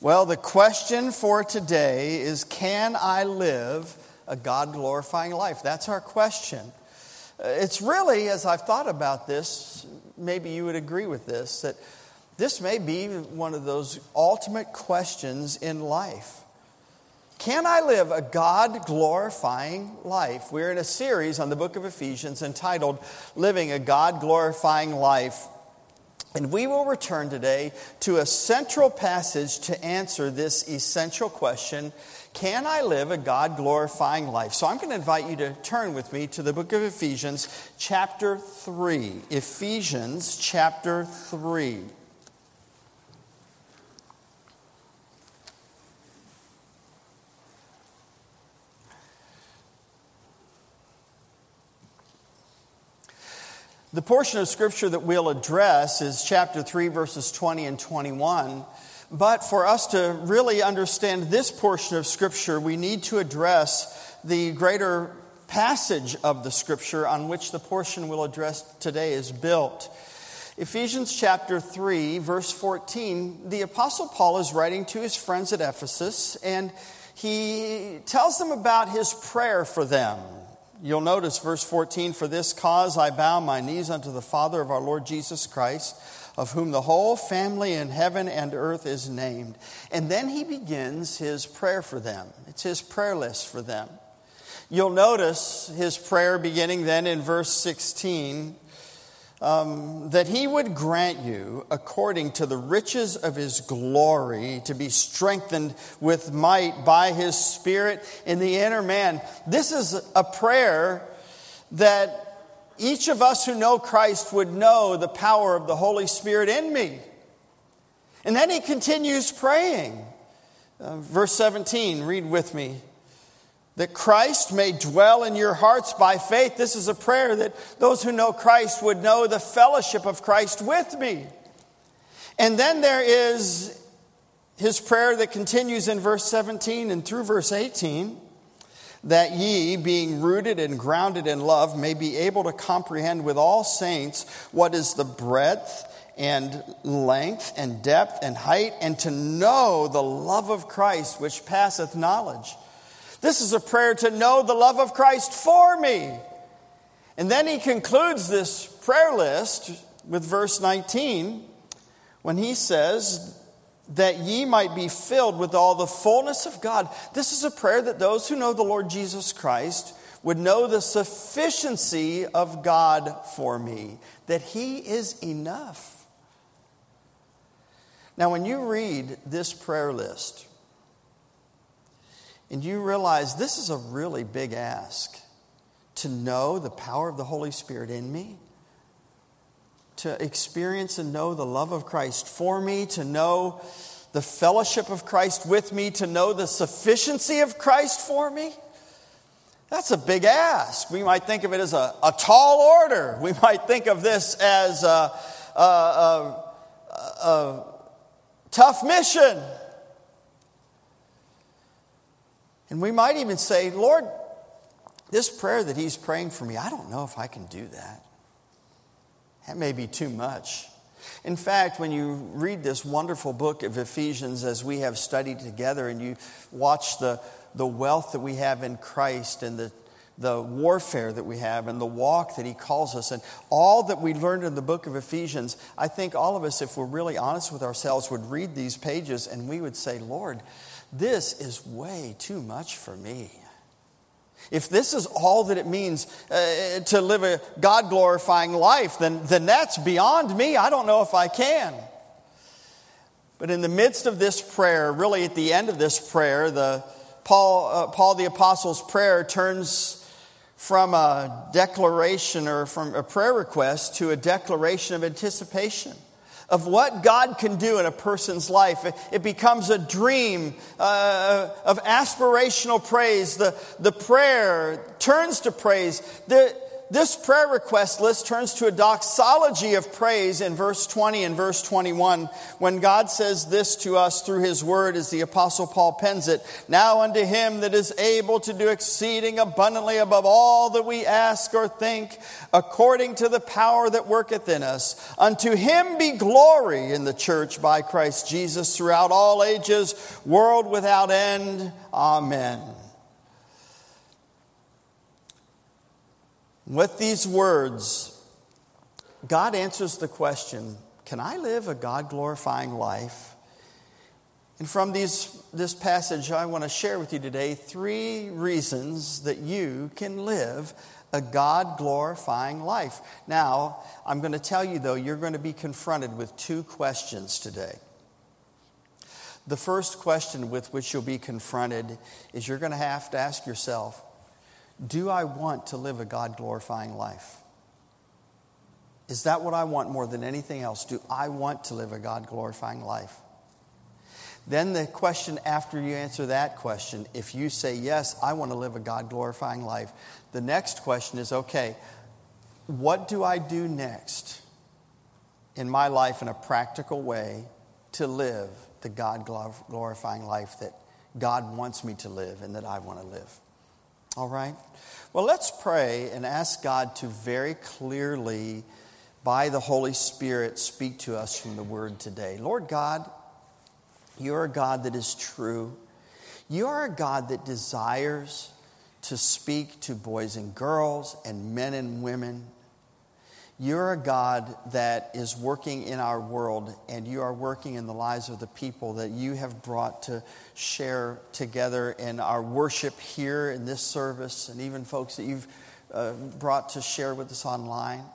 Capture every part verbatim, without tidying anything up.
Well, the question for today is, can I live a God-glorifying life? That's our question. It's really, as I've thought about this, maybe you would agree with this, that this may be one of those ultimate questions in life. Can I live a God-glorifying life? We're in a series on the book of Ephesians entitled Living a God-Glorifying Life. And we will return today to a central passage to answer this essential question, can I live a God-glorifying life? So I'm going to invite you to turn with me to the book of Ephesians, chapter three. Ephesians, chapter three. The portion of Scripture that we'll address is chapter three, verses twenty and twenty-one. But for us to really understand this portion of Scripture, we need to address the greater passage of the Scripture on which the portion we'll address today is built. Ephesians chapter three, verse fourteen, the Apostle Paul is writing to his friends at Ephesus, and he tells them about his prayer for them. You'll notice verse fourteen, for this cause I bow my knees unto the Father of our Lord Jesus Christ, of whom the whole family in heaven and earth is named. And then he begins his prayer for them. It's his prayer list for them. You'll notice his prayer beginning then in verse sixteen, um, that he would grant you, according to the riches of his glory, to be strengthened with might by his Spirit in the inner man. This is a prayer that each of us who know Christ would know the power of the Holy Spirit in me. And then he continues praying. Uh, verse seventeen, read with me. That Christ may dwell in your hearts by faith. This is a prayer that those who know Christ would know the fellowship of Christ with me. And then there is his prayer that continues in verse seventeen and through verse eighteen. That ye, being rooted and grounded in love, may be able to comprehend with all saints what is the breadth and length and depth and height, and to know the love of Christ which passeth knowledge. This is a prayer to know the love of Christ for me. And then he concludes this prayer list with verse nineteen, when he says, that ye might be filled with all the fullness of God. This is a prayer that those who know the Lord Jesus Christ would know the sufficiency of God for me, that he is enough. Now, when you read this prayer list, and you realize this is a really big ask, to know the power of the Holy Spirit in me, to experience and know the love of Christ for me, to know the fellowship of Christ with me, to know the sufficiency of Christ for me. That's a big ask. We might think of it as a, a tall order. We might think of this as a, a, a, a, a tough mission. And we might even say, Lord, this prayer that he's praying for me, I don't know if I can do that. That may be too much. In fact, when you read this wonderful book of Ephesians as we have studied together, and you watch the, the wealth that we have in Christ and the, the warfare that we have and the walk that he calls us and all that we learned in the book of Ephesians, I think all of us, if we're really honest with ourselves, would read these pages and we would say, Lord, this is way too much for me. If this is all that it means uh, to live a God-glorifying life, then, then that's beyond me. I don't know if I can. But in the midst of this prayer, really at the end of this prayer, the Paul, uh, Paul the Apostle's prayer turns from a declaration or from a prayer request to a declaration of anticipation of what God can do in a person's life. It becomes a dream uh, of aspirational praise. The, the prayer turns to praise. The, this prayer request list turns to a doxology of praise in verse twenty and verse twenty-one, when God says this to us through his word as the Apostle Paul pens it. Now unto him that is able to do exceeding abundantly above all that we ask or think, according to the power that worketh in us. Unto him be glory in the church by Christ Jesus throughout all ages, world without end. Amen. With these words, God answers the question, can I live a God-glorifying life? And from these, this passage, I want to share with you today three reasons that you can live a God-glorifying life. Now, I'm going to tell you, though, you're going to be confronted with two questions today. The first question with which you'll be confronted is you're going to have to ask yourself, do I want to live a God-glorifying life? Is that what I want more than anything else? Do I want to live a God-glorifying life? Then the question after you answer that question, if you say, yes, I want to live a God-glorifying life, the next question is, okay, what do I do next in my life in a practical way to live the God-glorifying life that God wants me to live and that I want to live? All right? Well, let's pray and ask God to very clearly, by the Holy Spirit, speak to us from the Word today. Lord God, you're a God that is true. You are a God that desires to speak to boys and girls and men and women. You're a God that is working in our world, and you are working in the lives of the people that you have brought to share together in our worship here in this service, and even folks that you've uh, brought to share with us online.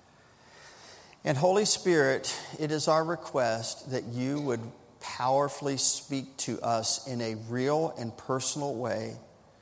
And Holy Spirit, it is our request that you would powerfully speak to us in a real and personal way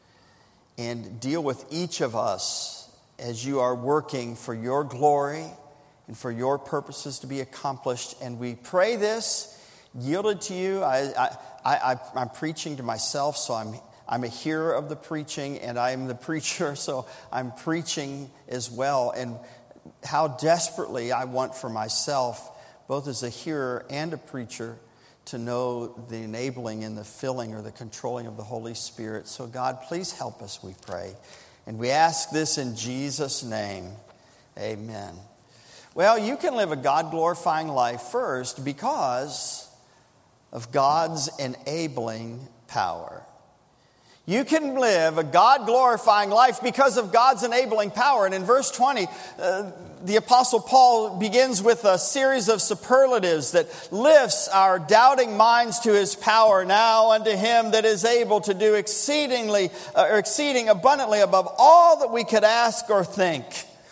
and deal with each of us as you are working for your glory and for your purposes to be accomplished. And we pray this, yielded to you. I, I, I, I'm preaching to myself, so I'm, I'm a hearer of the preaching, and I'm the preacher, so I'm preaching as well. And how desperately I want for myself, both as a hearer and a preacher, to know the enabling and the filling or the controlling of the Holy Spirit. So God, please help us, we pray. And we ask this in Jesus' name. Amen. Well, you can live a God-glorifying life first because of God's enabling power. You can live a God-glorifying life because of God's enabling power. And in verse twenty, uh, the Apostle Paul begins with a series of superlatives that lifts our doubting minds to his power. Now unto him that is able to do exceedingly, uh, or exceeding abundantly above all that we could ask or think.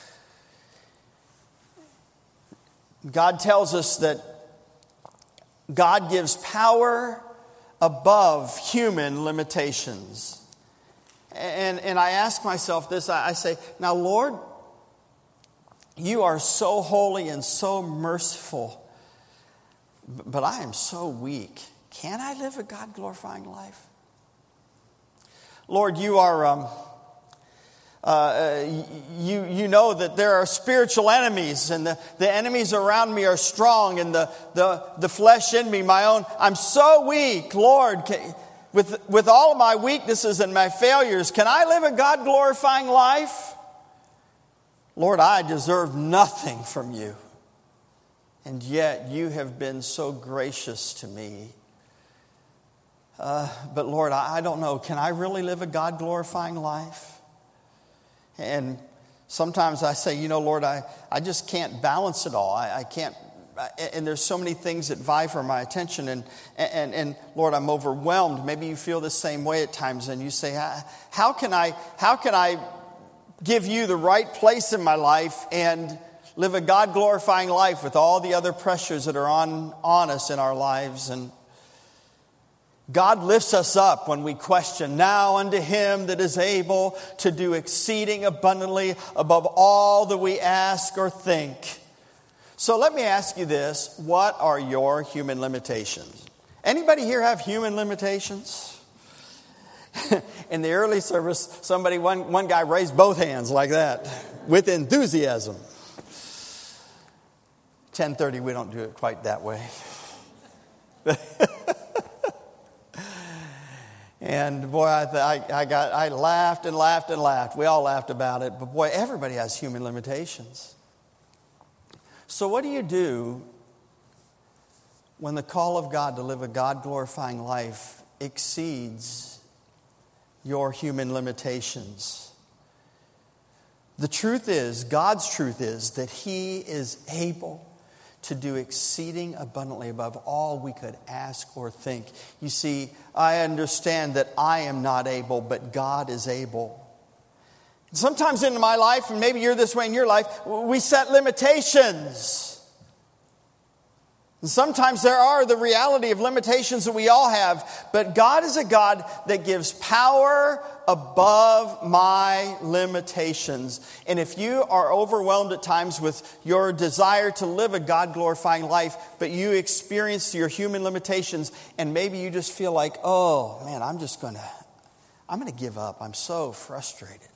God tells us that God gives power above human limitations. And, and I ask myself this, I, I say, now Lord, you are so holy and so merciful, but I am so weak. Can I live a God-glorifying life? Lord, you are, um, uh, you, you know that there are spiritual enemies, and the, the enemies around me are strong, and the, the, the flesh in me, my own, I'm so weak. Lord, can, with, with all of my weaknesses and my failures, can I live a God-glorifying life? Lord, I deserve nothing from you, and yet you have been so gracious to me. Uh, but Lord, I, I don't know, can I really live a God-glorifying life? And sometimes I say, you know, Lord, I, I just can't balance it all. I, I can't, I, and there's so many things that vie for my attention. And, and, and Lord, I'm overwhelmed. Maybe you feel the same way at times. And you say, how can I, how can I give you the right place in my life and live a God-glorifying life with all the other pressures that are on, on us in our lives? And God lifts us up when we question. Now unto him that is able to do exceeding abundantly above all that we ask or think. So let me ask you this. What are your human limitations? Anybody here have human limitations? in the early service, somebody, one, one guy raised both hands like that with enthusiasm. ten thirty, we don't do it quite that way. And boy, I, I, I got I laughed and laughed and laughed. We all laughed about it. But boy, everybody has human limitations. So what do you do when the call of God to live a God-glorifying life exceeds your human limitations? The truth is, God's truth is that He is able to do exceeding abundantly above all we could ask or think. You see, I understand that I am not able, but God is able. Sometimes in my life, and maybe you're this way in your life, we set limitations. And sometimes there are the reality of limitations that we all have, but God is a God that gives power above my limitations. And if you are overwhelmed at times with your desire to live a God-glorifying life, but you experience your human limitations, and maybe you just feel like, oh man, I'm just going to, I'm going to give up. I'm so frustrated.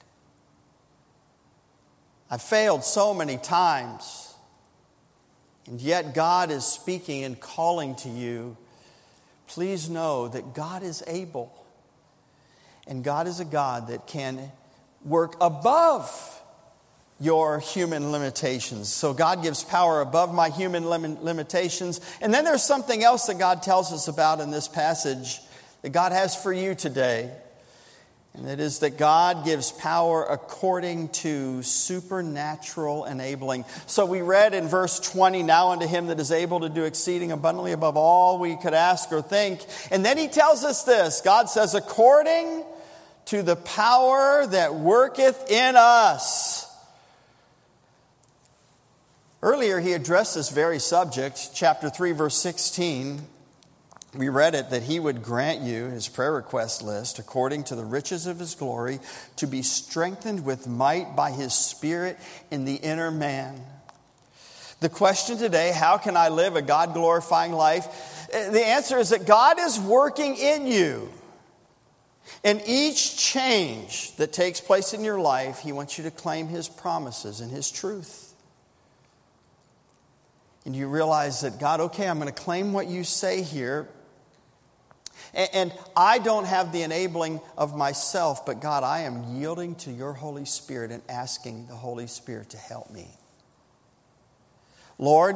I've failed so many times. And yet God is speaking and calling to you. Please know that God is able. And God is a God that can work above your human limitations. So God gives power above my human lim- limitations. And then there's something else that God tells us about in this passage that God has for you today. And it is that God gives power according to supernatural enabling. So we read in verse twenty, now unto Him that is able to do exceeding abundantly above all we could ask or think. And then He tells us this. God says, according to the power that worketh in us. Earlier He addressed this very subject, chapter three, verse sixteen. We read it, that He would grant you, His prayer request list, according to the riches of His glory, to be strengthened with might by His Spirit in the inner man. The question today, how can I live a God-glorifying life? The answer is that God is working in you. And each change that takes place in your life, He wants you to claim His promises and His truth. And you realize that God, okay, I'm going to claim what you say here. And I don't have the enabling of myself, but God, I am yielding to your Holy Spirit and asking the Holy Spirit to help me. Lord,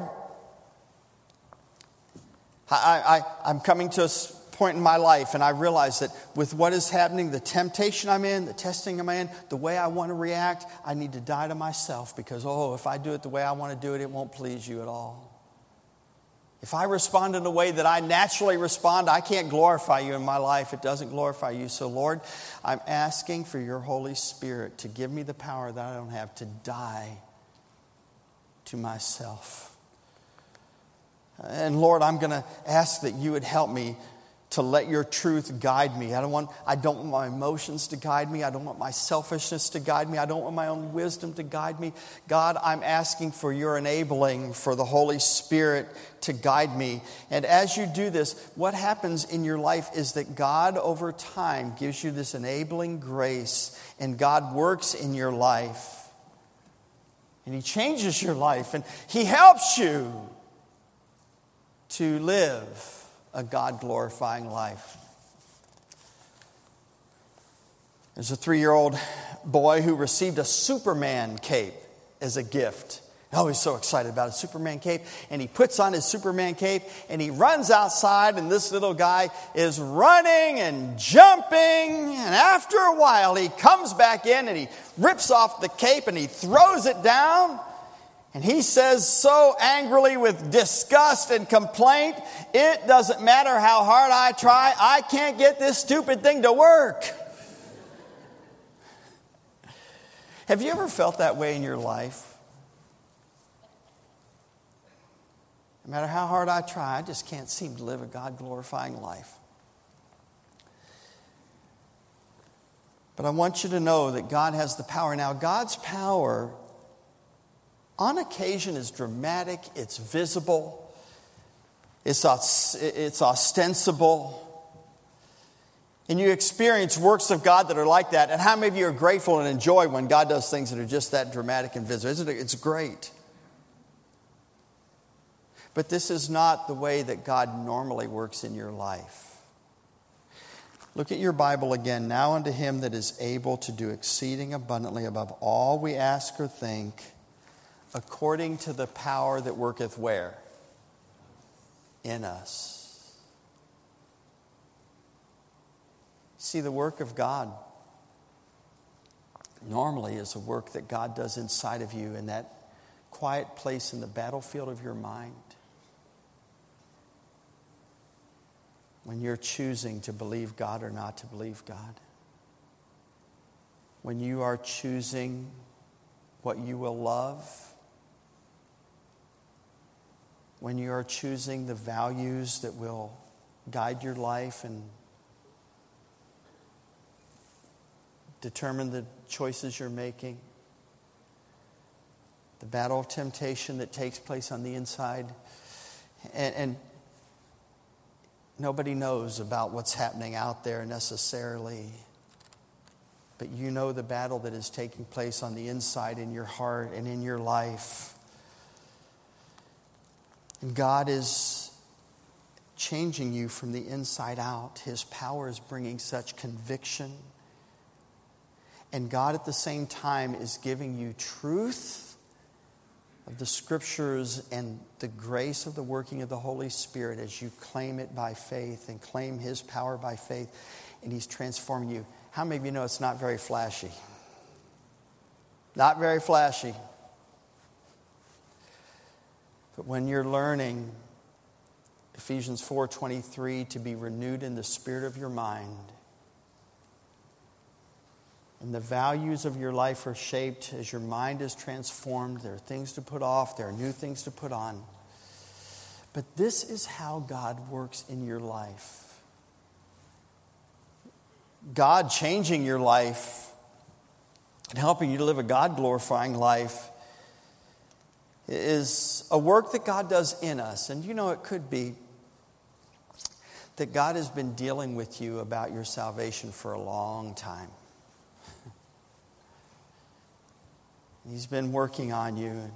I, I, I'm coming to a point in my life, and I realize that with what is happening, the temptation I'm in, the testing I'm in, the way I want to react, I need to die to myself because, oh, if I do it the way I want to do it, it won't please you at all. If I respond in a way that I naturally respond, I can't glorify you in my life. It doesn't glorify you. So, Lord, I'm asking for your Holy Spirit to give me the power that I don't have to die to myself. And, Lord, I'm going to ask that you would help me to let your truth guide me. I don't want I don't want my emotions to guide me. I don't want my selfishness to guide me. I don't want my own wisdom to guide me. God, I'm asking for your enabling, for the Holy Spirit to guide me. And as you do this, what happens in your life is that God over time gives you this enabling grace, and God works in your life. And He changes your life, and He helps you to live a God-glorifying life. There's a three-year-old boy who received a Superman cape as a gift. Oh, he's so excited about a Superman cape. And he puts on his Superman cape and he runs outside, and this little guy is running and jumping. And after a while, he comes back in and he rips off the cape and he throws it down. And he says so angrily with disgust and complaint, it doesn't matter how hard I try, I can't get this stupid thing to work. Have you ever felt that way in your life? No matter how hard I try, I just can't seem to live a God-glorifying life. But I want you to know that God has the power. Now, God's power on occasion is dramatic, it's visible, it's, it's ostensible. And you experience works of God that are like that. And how many of you are grateful and enjoy when God does things that are just that dramatic and visible? Isn't it? It's great. But this is not the way that God normally works in your life. Look at your Bible again. Now unto him that is able to do exceeding abundantly above all we ask or think, according to the power that worketh where? In us. See, the work of God normally is a work that God does inside of you in that quiet place in the battlefield of your mind. When you're choosing to believe God or not to believe God. When you are choosing what you will love. When you are choosing the values that will guide your life and determine the choices you're making. The battle of temptation that takes place on the inside. And, and nobody knows about what's happening out there necessarily. But you know the battle that is taking place on the inside in your heart and in your life. And God is changing you from the inside out. His power is bringing such conviction. And God at the same time is giving you truth of the Scriptures and the grace of the working of the Holy Spirit as you claim it by faith and claim His power by faith, and He's transforming you. How many of you know it's not very flashy? Not very flashy. But when you're learning Ephesians four twenty-three to be renewed in the spirit of your mind, and the values of your life are shaped as your mind is transformed. There are things to put off. There are new things to put on. But this is how God works in your life. God changing your life and helping you to live a God-glorifying life is a work that God does in us. And you know, it could be that God has been dealing with you about your salvation for a long time. He's been working on you.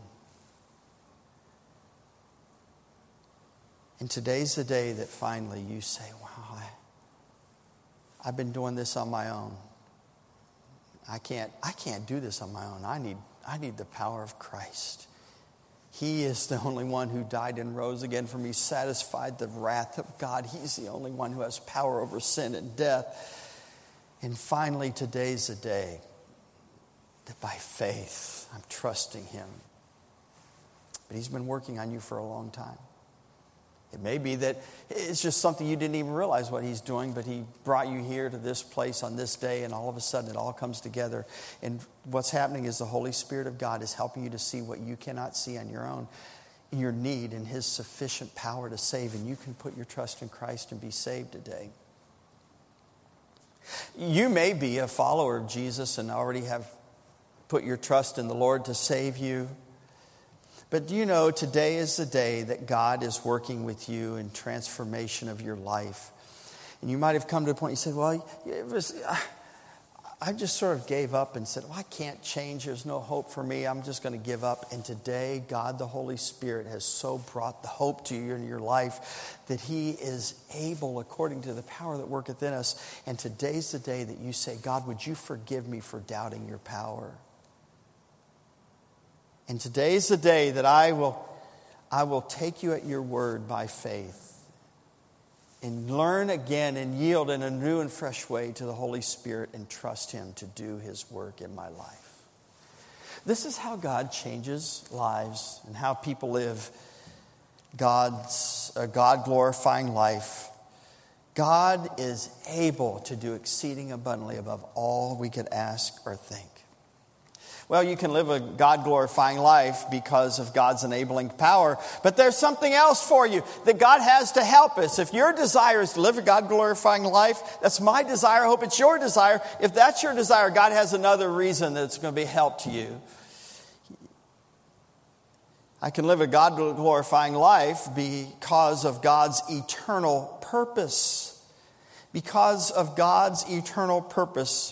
And today's the day that finally you say, wow, I, I've been doing this on my own. I can't, I can't do this on my own. I need, I need the power of Christ. He is the only one who died and rose again for me, satisfied the wrath of God. He's the only one who has power over sin and death. And finally, today's the day that by faith, I'm trusting Him. But He's been working on you for a long time. It may be that it's just something you didn't even realize what He's doing, but He brought you here to this place on this day, and all of a sudden it all comes together. And what's happening is the Holy Spirit of God is helping you to see what you cannot see on your own, your need and His sufficient power to save. And you can put your trust in Christ and be saved today. You may be a follower of Jesus and already have put your trust in the Lord to save you. But do you know today is the day that God is working with you in transformation of your life. And you might have come to a point you said, well, it was, I just sort of gave up and said, well, I can't change. There's no hope for me. I'm just going to give up. And today, God, the Holy Spirit, has so brought the hope to you in your life that He is able, according to the power that worketh in us. And today's the day that you say, God, would you forgive me for doubting your power? And today's the day that I will, I will take you at your word by faith and learn again and yield in a new and fresh way to the Holy Spirit and trust Him to do His work in my life. This is how God changes lives and how people live God's a God-glorifying life. God is able to do exceeding abundantly above all we could ask or think. Well, you can live a God-glorifying life because of God's enabling power. But there's something else for you that God has to help us. If your desire is to live a God-glorifying life, that's my desire. I hope it's your desire. If that's your desire, God has another reason that it's going to be help to you. I can live a God-glorifying life because of God's eternal purpose. because of God's eternal purpose.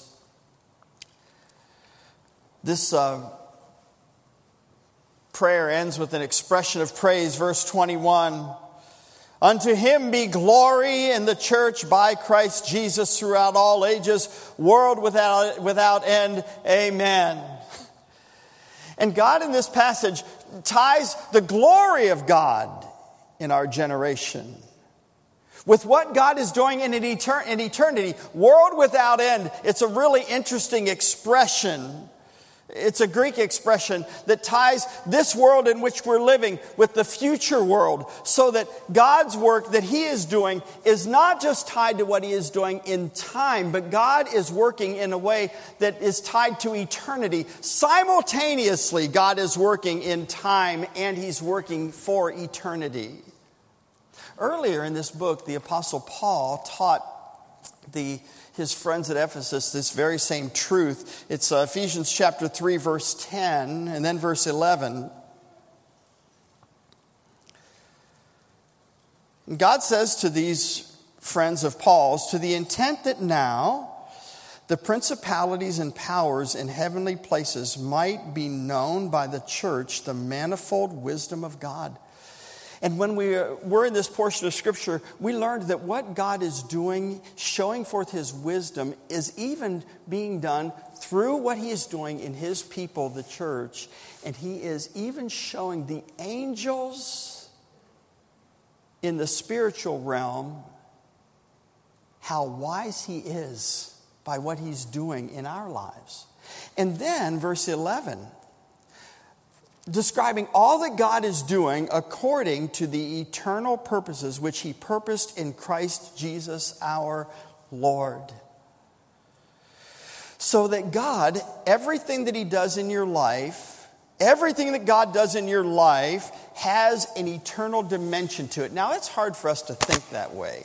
This uh, prayer ends with an expression of praise. Verse twenty-one, unto him be glory in the church by Christ Jesus throughout all ages, world without, without end. Amen. And God in this passage ties the glory of God in our generation with what God is doing in, an etern- in eternity, world without end. It's a really interesting expression. It's a Greek expression that ties this world in which we're living with the future world, so that God's work that He is doing is not just tied to what He is doing in time, but God is working in a way that is tied to eternity. Simultaneously, God is working in time and He's working for eternity. Earlier in this book, the Apostle Paul taught the his friends at Ephesus this very same truth. It's uh, Ephesians chapter three, verse ten, and then verse eleven. And God says to these friends of Paul's, to the intent that now the principalities and powers in heavenly places might be known by the church, the manifold wisdom of God. And when we were in this portion of Scripture, we learned that what God is doing, showing forth His wisdom, is even being done through what He is doing in His people, the church. And He is even showing the angels in the spiritual realm how wise He is by what He's doing in our lives. And then, verse eleven, describing all that God is doing according to the eternal purposes which He purposed in Christ Jesus our Lord. So that God, everything that He does in your life, everything that God does in your life has an eternal dimension to it. Now, it's hard for us to think that way.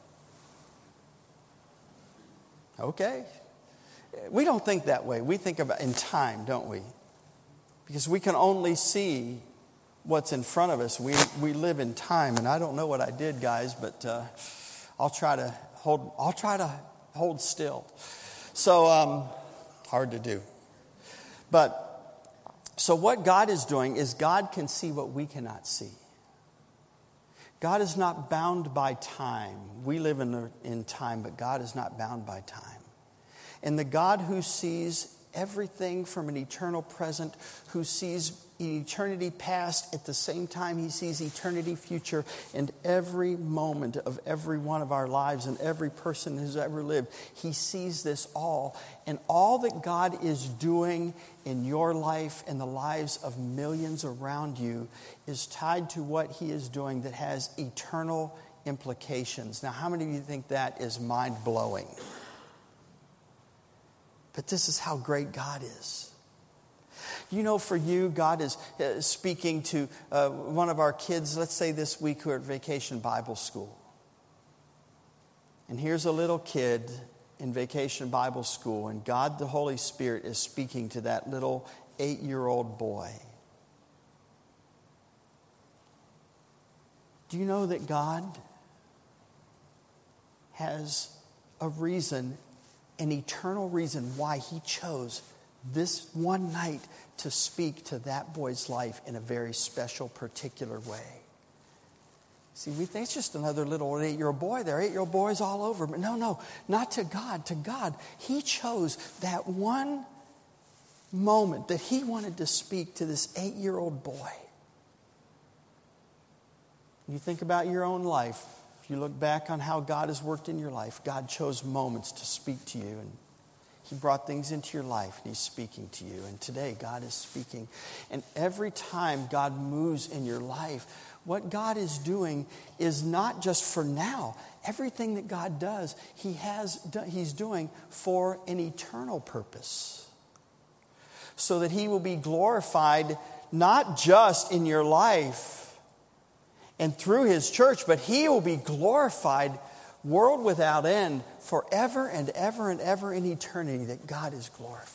Okay. We don't think that way. We think about in time, don't we? Because we can only see what's in front of us. We we live in time, and I don't know what I did, guys, but uh, I'll try to hold. I'll try to hold still. So um, hard to do. But so what God is doing is God can see what we cannot see. God is not bound by time. We live in the, in time, but God is not bound by time. And the God who sees everything from an eternal present, who sees eternity past at the same time He sees eternity future, and every moment of every one of our lives and every person who's ever lived, He sees this all. And all that God is doing in your life and the lives of millions around you is tied to what He is doing that has eternal implications. Now, how many of you think that is mind-blowing? But this is how great God is. You know, for you, God is uh, speaking to uh, one of our kids, let's say this week, who are at Vacation Bible School. And here's a little kid in Vacation Bible School, and God the Holy Spirit is speaking to that little eight-year-old boy. Do you know that God has a reason, an eternal reason why He chose this one night to speak to that boy's life in a very special, particular way? See, we think it's just another little eight-year-old boy. There are eight-year-old boys all over. But no, no, not to God. To God, He chose that one moment that He wanted to speak to this eight-year-old boy. You think about your own life. If you look back on how God has worked in your life, God chose moments to speak to you, and He brought things into your life, and He's speaking to you. And today, God is speaking. And every time God moves in your life, what God is doing is not just for now. Everything that God does, He has He's doing for an eternal purpose, so that He will be glorified not just in your life and through His church, but He will be glorified world without end, forever and ever and ever in eternity, that God is glorified.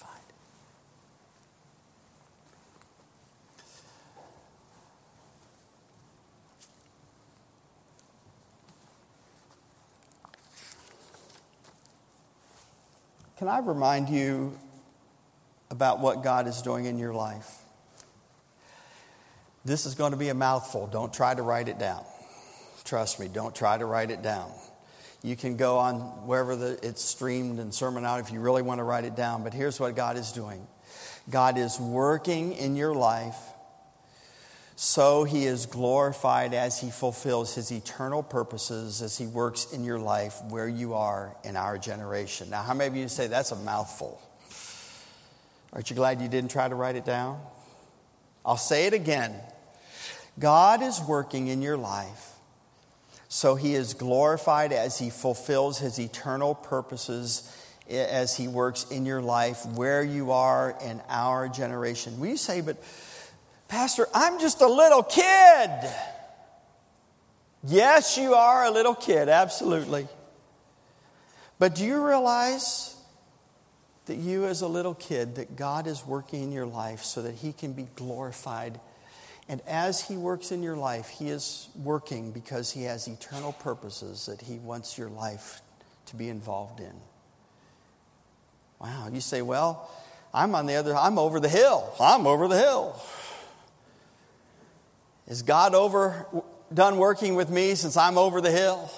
Can I remind you about what God is doing in your life? This is going to be a mouthful. Don't try to write it down. Trust me, don't try to write it down. You can go on wherever the, it's streamed and sermon out if you really want to write it down. But here's what God is doing. God is working in your life so He is glorified as He fulfills His eternal purposes as He works in your life where you are in our generation. Now, how many of you say that's a mouthful? Aren't you glad you didn't try to write it down? I'll say it again. God is working in your life so He is glorified as He fulfills His eternal purposes as He works in your life where you are in our generation. Will you say, but Pastor, I'm just a little kid. Yes, you are a little kid, absolutely. But do you realize that you as a little kid, that God is working in your life so that He can be glorified? And as He works in your life, He is working because He has eternal purposes that He wants your life to be involved in. Wow, you say, well, I'm on the other, I'm over the hill. I'm over the hill. Is God over done working with me since I'm over the hill?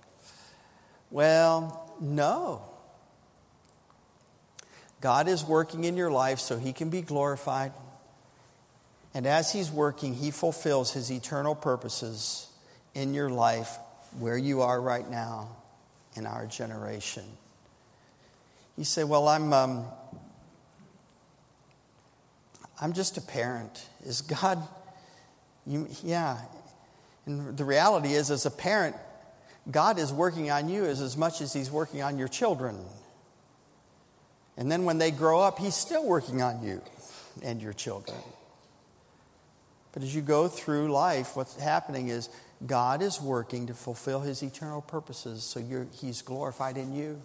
Well, no. God is working in your life so He can be glorified. And as He's working, He fulfills His eternal purposes in your life where you are right now in our generation. You say, well, I'm um, I'm just a parent. Is God... You, yeah, and the reality is, as a parent, God is working on you as, as much as He's working on your children. And then when they grow up, He's still working on you and your children. But as you go through life, what's happening is God is working to fulfill His eternal purposes, so you're, He's glorified in you.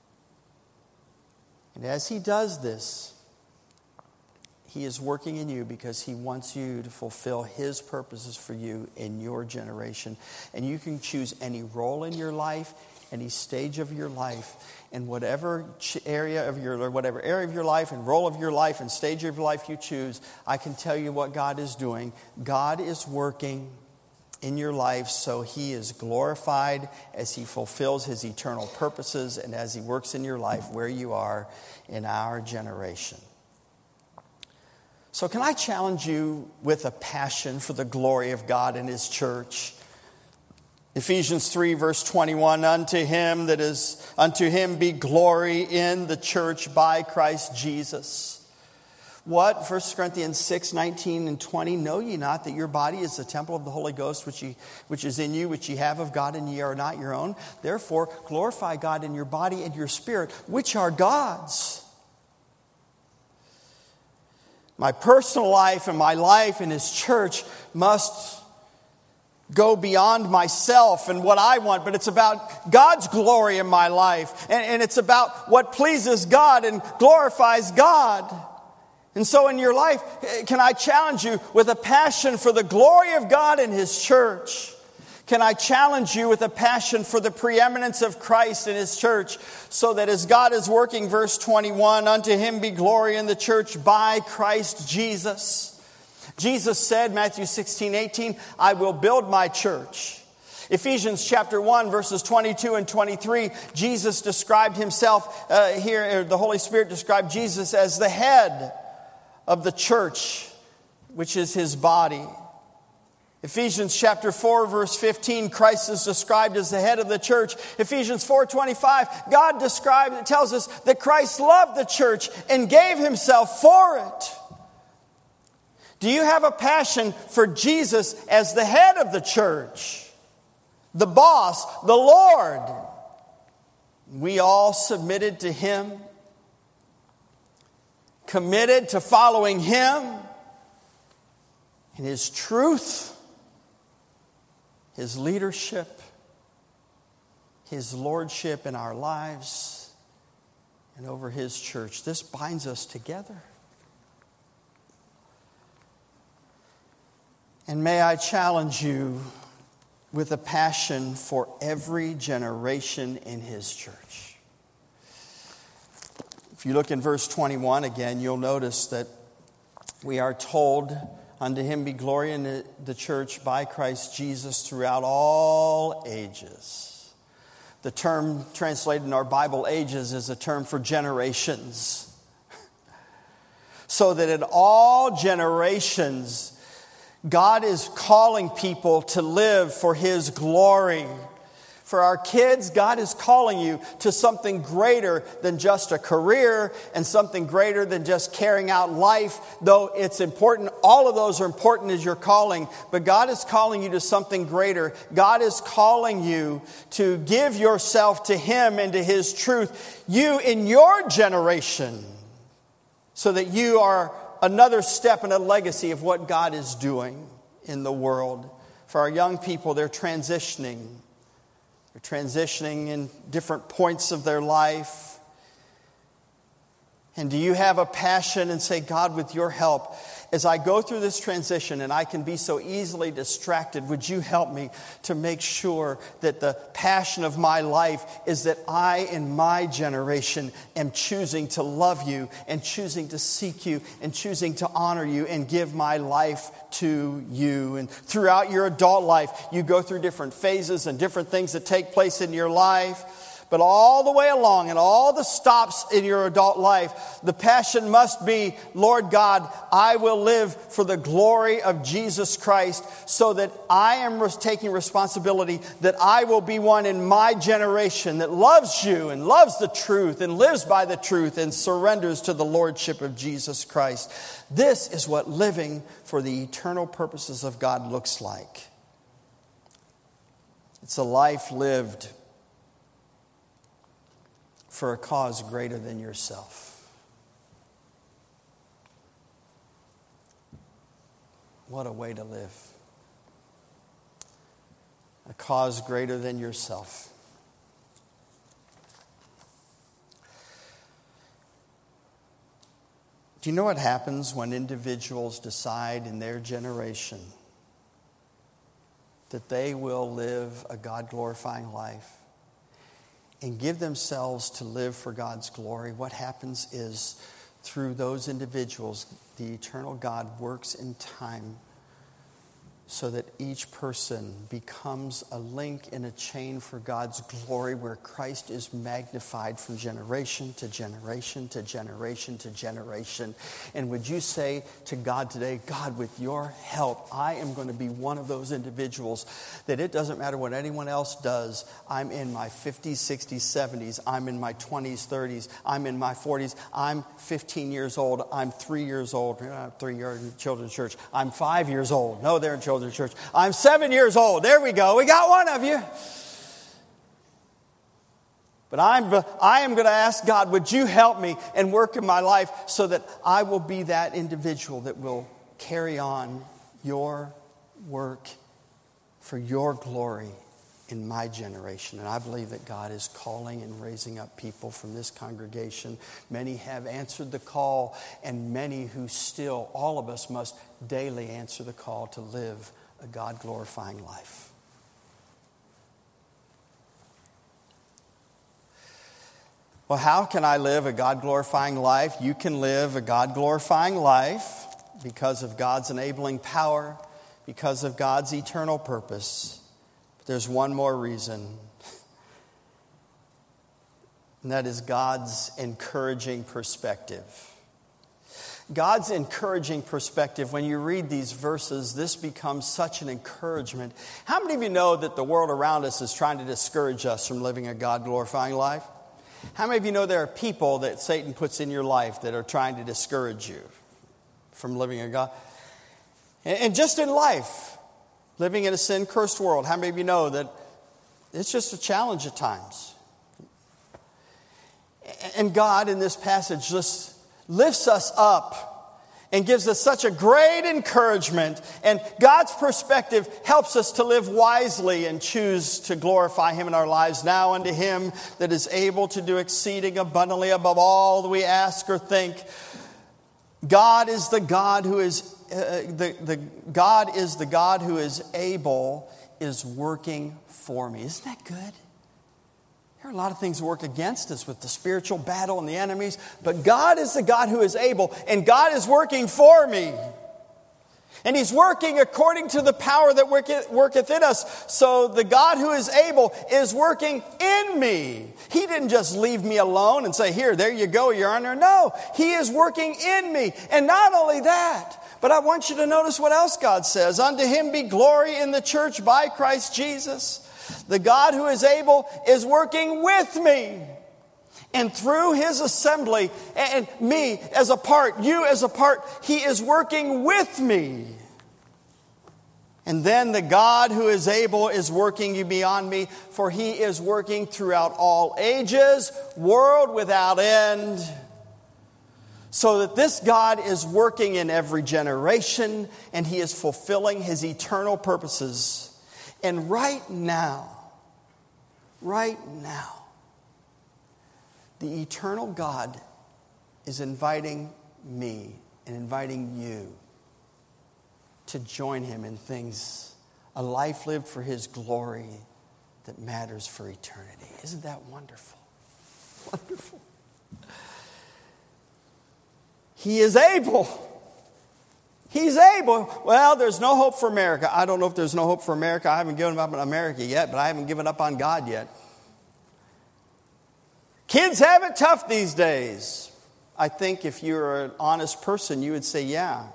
And as He does this, He is working in you because He wants you to fulfill His purposes for you in your generation. And you can choose any role in your life, any stage of your life, and whatever area of your or whatever area of your life and role of your life and stage of your life you choose. I can tell you what God is doing. God is working in your life so He is glorified as He fulfills His eternal purposes and as He works in your life where you are in our generation. So can I challenge you with a passion for the glory of God and His church? Ephesians three, verse twenty-one, unto him that is, unto Him be glory in the church by Christ Jesus. What? First Corinthians six, nineteen and twenty, know ye not that your body is the temple of the Holy Ghost, which, ye, which is in you, which ye have of God, and ye are not your own? Therefore, glorify God in your body and your spirit, which are God's. My personal life and my life in His church must go beyond myself and what I want, but it's about God's glory in my life. And, and it's about what pleases God and glorifies God. And so in your life, can I challenge you with a passion for the glory of God in His church? Can I challenge you with a passion for the preeminence of Christ in His church, so that as God is working, verse twenty-one, unto Him be glory in the church by Christ Jesus. Jesus said, Matthew sixteen, eighteen, I will build my church. Ephesians chapter one, verses twenty-two and twenty-three, Jesus described Himself, uh, here, the Holy Spirit described Jesus as the head of the church, which is His body. Ephesians chapter four, verse fifteen, Christ is described as the head of the church. Ephesians four twenty-five, God describes, tells us that Christ loved the church and gave Himself for it. Do you have a passion for Jesus as the head of the church? The boss, the Lord. We all submitted to Him, committed to following Him in His truth, His leadership, His lordship in our lives, and over His church. This binds us together. And may I challenge you with a passion for every generation in His church. If you look in verse twenty-one again, you'll notice that we are told, unto him be glory in the church by Christ Jesus throughout all ages. The term translated in our Bible, ages, is a term for generations. So that in all generations, God is calling people to live for his glory. For our kids, God is calling you to something greater than just a career and something greater than just carrying out life. Though it's important, all of those are important as your calling. But God is calling you to something greater. God is calling you to give yourself to him and to his truth. You in your generation, so that you are another step in a legacy of what God is doing in the world. For our young people, they're transitioning. They're transitioning in different points of their life. And do you have a passion and say, God, with your help, as I go through this transition and I can be so easily distracted, would you help me to make sure that the passion of my life is that I, in my generation, am choosing to love you and choosing to seek you and choosing to honor you and give my life to you. And throughout your adult life, you go through different phases and different things that take place in your life. But all the way along and all the stops in your adult life, the passion must be, Lord God, I will live for the glory of Jesus Christ, so that I am taking responsibility that I will be one in my generation that loves you and loves the truth and lives by the truth and surrenders to the lordship of Jesus Christ. This is what living for the eternal purposes of God looks like. It's a life lived for a cause greater than yourself. What a way to live. A cause greater than yourself. Do you know what happens when individuals decide in their generation that they will live a God-glorifying life and give themselves to live for God's glory? What happens is, through those individuals, the eternal God works in time so that each person becomes a link in a chain for God's glory, where Christ is magnified from generation to generation to generation to generation. And would you say to God today, God, with your help, I am going to be one of those individuals that it doesn't matter what anyone else does. I'm in my fifties, sixties, seventies. I'm in my twenties, thirties. I'm in my forties. I'm fifteen years old. I'm three years old. Three years in children's church. I'm five years old. No, they're in children's church. I'm seven years old. There we go. We got one of you. But I'm, I am going to ask God, would you help me and work in my life so that I will be that individual that will carry on your work for your glory in my generation. And I believe that God is calling and raising up people from this congregation. Many have answered the call, and many who still, all of us must daily answer the call to live a God-glorifying life. Well, how can I live a God-glorifying life? You can live a God-glorifying life because of God's enabling power, because of God's eternal purpose. But there's one more reason, and that is God's encouraging perspective. God's encouraging perspective, when you read these verses, this becomes such an encouragement. How many of you know that the world around us is trying to discourage us from living a God-glorifying life? How many of you know there are people that Satan puts in your life that are trying to discourage you from living a God? And just in life, living in a sin-cursed world, how many of you know that it's just a challenge at times? And God, in this passage, just lifts us up and gives us such a great encouragement. And God's perspective helps us to live wisely and choose to glorify Him in our lives. Now unto Him that is able to do exceeding abundantly above all that we ask or think. God is the God who is uh, the, the God is the God who is able, is working for me. Isn't that good? There are a lot of things that work against us with the spiritual battle and the enemies, but God is the God who is able, and God is working for me. And He's working according to the power that worketh, worketh in us. So the God who is able is working in me. He didn't just leave me alone and say, here, there you go, you're under. No, He is working in me. And not only that, but I want you to notice what else God says. Unto Him be glory in the church by Christ Jesus. The God who is able is working with me. And through His assembly, and me as a part, you as a part, He is working with me. And then the God who is able is working beyond me, for He is working throughout all ages, world without end. So that this God is working in every generation, and He is fulfilling His eternal purposes. And right now, right now, the eternal God is inviting me and inviting you to join Him in things, a life lived for His glory that matters for eternity. Isn't that wonderful? Wonderful. He is able. He's able. Well, there's no hope for America. I don't know if there's no hope for America. I haven't given up on America yet, but I haven't given up on God yet. Kids have it tough these days. I think if you're an honest person, you would say, yeah.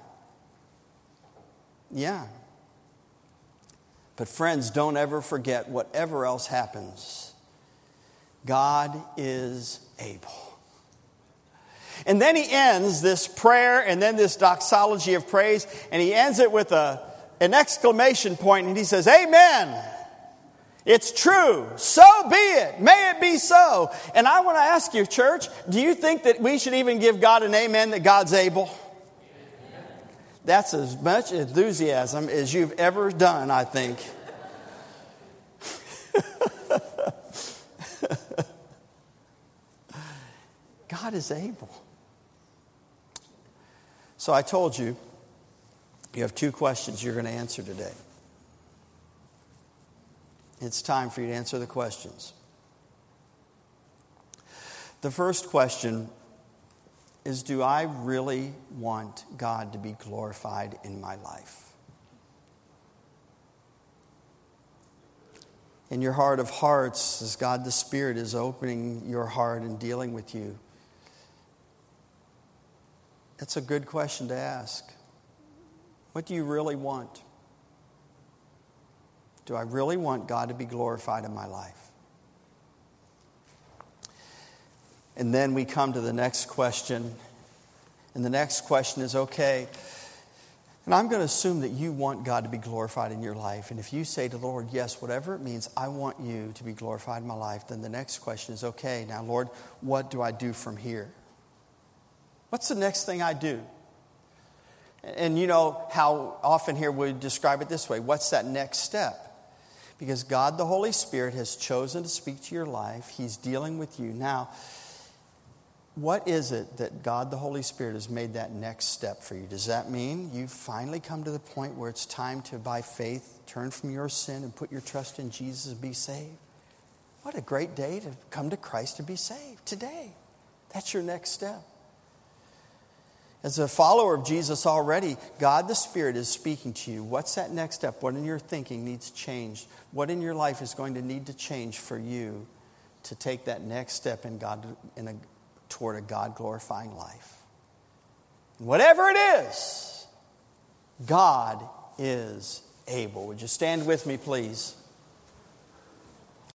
Yeah. But friends, don't ever forget, whatever else happens, God is able. And then He ends this prayer and then this doxology of praise, and He ends it with a, an exclamation point, and He says, Amen. It's true. So be it. May it be so. And I want to ask you, church, do you think that we should even give God an amen that God's able? That's as much enthusiasm as you've ever done, I think. God is able. So I told you, you have two questions you're going to answer today. It's time for you to answer the questions. The first question is, do I really want God to be glorified in my life? In your heart of hearts, as God the Spirit is opening your heart and dealing with you, that's a good question to ask. What do you really want? Do I really want God to be glorified in my life? And then we come to the next question. And the next question is, okay, and I'm going to assume that you want God to be glorified in your life. And if you say to the Lord, yes, whatever it means, I want you to be glorified in my life, then the next question is, okay, now Lord, what do I do from here? What's the next thing I do? And you know how often here we describe it this way. What's that next step? Because God the Holy Spirit has chosen to speak to your life. He's dealing with you. Now, what is it that God the Holy Spirit has made that next step for you? Does that mean you've finally come to the point where it's time to, by faith, turn from your sin and put your trust in Jesus and be saved? What a great day to come to Christ and be saved today. That's your next step. As a follower of Jesus already, God the Spirit is speaking to you. What's that next step? What in your thinking needs changed? What in your life is going to need to change for you to take that next step in God in a, toward a God-glorifying life? And whatever it is, God is able. Would you stand with me, please?